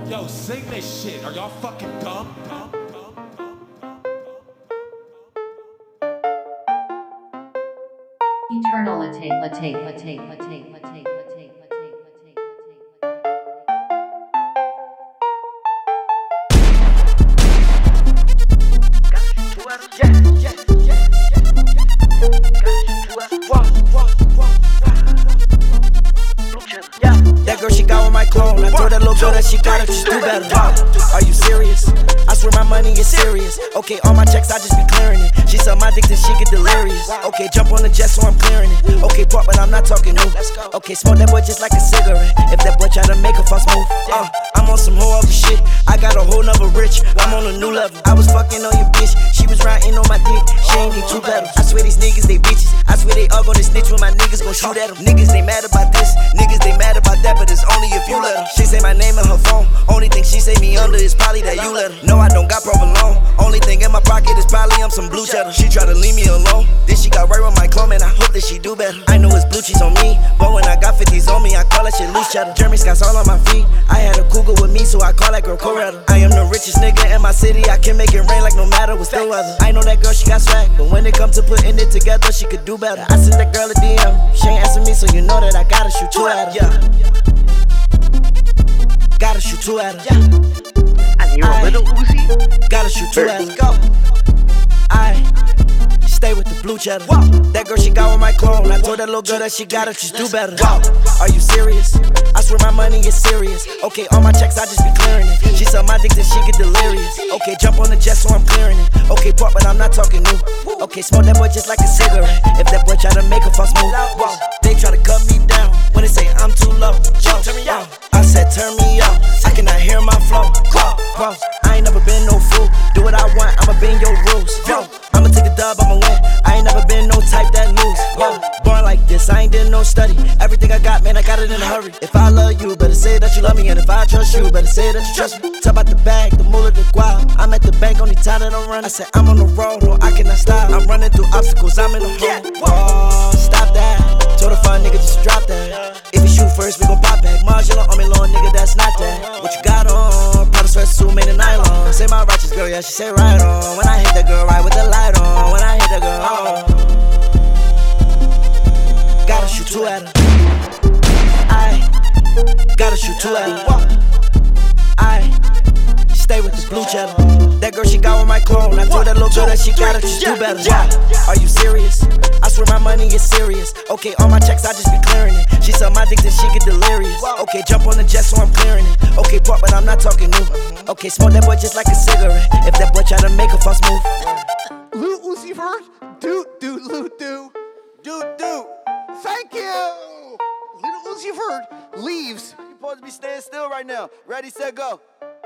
Yo, sing this shit. Are y'all fucking dumb? Eternality. That girl, she got with my clone. I told that little girl that she got it, just do better. Are you serious? I swear my money is serious. Okay, all my checks, I just be clearing it. She suck my dick till she get delirious. Okay, jump on the jet so I'm clearing it. Okay, pop, but I'm not talking new. Okay, smoke that boy just like a cigarette. If that boy try to make a false move, I'm on some whole other shit. I got a whole nother rich. I'm on a new level. I was fucking on your bitch. She was riding on my dick. She ain't need two pedals. I swear these niggas, they bitches. I swear they all gonna snitch when my niggas gon' shoot at them. Niggas, they mad about this. Niggas, they mad about that, but it's only if you let her. She say my name in her phone. Only thing she say me under is probably that you let her. No, I don't got provolone. Only thing in my pocket is probably some blue cheddar. She try to leave me alone. Then she got right with my clone, and I hope that she do better. I know it's blue cheese on me, but when I got 50s on me, I call that shit loose cheddar. Jeremy Scott's all on my feet. I had a cougar with me, so I call that girl Coretta. I am the richest nigga in my city. I can make it rain like no matter what's the weather. I know that girl, she got swag, but when it comes to putting it together, she could do better. I sent that girl a DM. She ain't answer me, so you know that I gotta shoot two at her. Gotta shoot two at her. And you're a little Uzi? Gotta shoot two at her. I stay with the blue cheddar. That girl, she got with my clone. I told that little girl that she gotta just do better. Are you serious? I swear my money is serious. Okay, all my checks, I just be clearing it. She suck my dick till she get delirious. Okay, jump on the jet so I'm clearing it. Okay, pop, but I'm not talking new. Okay, smoke that boy just like a cigarette. If that boy try to make a false move, they try to cut me down when they say I'm too low. I said turn me up, I cannot hear my flow. I ain't never been no fool. Do what I want, I'ma bend your rules. I'ma take the dub, I'ma win. I ain't never been no type that lose. Born like this, I ain't did no study. Everything I got, man, I got it in a hurry. If I love you, better say that you love me. And if I trust you, better say that you trust me. Talk about the bag, the moolah, the guap. I'm at the bank, only time that I'm running. I said I'm on the road, no, I cannot stop. I'm running through obstacles, I'm in the hole. Stop that. Told a fun nigga just drop that. If you shoot first, we gon' pop back. Marginal on me, long nigga, that's not that. What you got on? Prada sweatsuit made of nylon. Say my righteous girl, yeah, she say right on. When I hit that girl, right with the light on. When I hit that girl, gotta shoot two at her. I gotta shoot two at her. I stay with the blue cheddar. That girl, she got with my clone. I told that little girl that she gotta just do better. Are you serious? I swear my money is serious. Okay, all my checks, I just be clearing it. She suck my dick till she get delirious. Okay, jump on the jet so I'm clearing it. Okay, pop, but I'm not talking new. Okay, smoke that boy just like a cigarette. If that boy try to make a false move, Lil Uzi Vert, do. Thank you. Lil Uzi Vert leaves. You supposed to be staying still right now. Ready, set, go.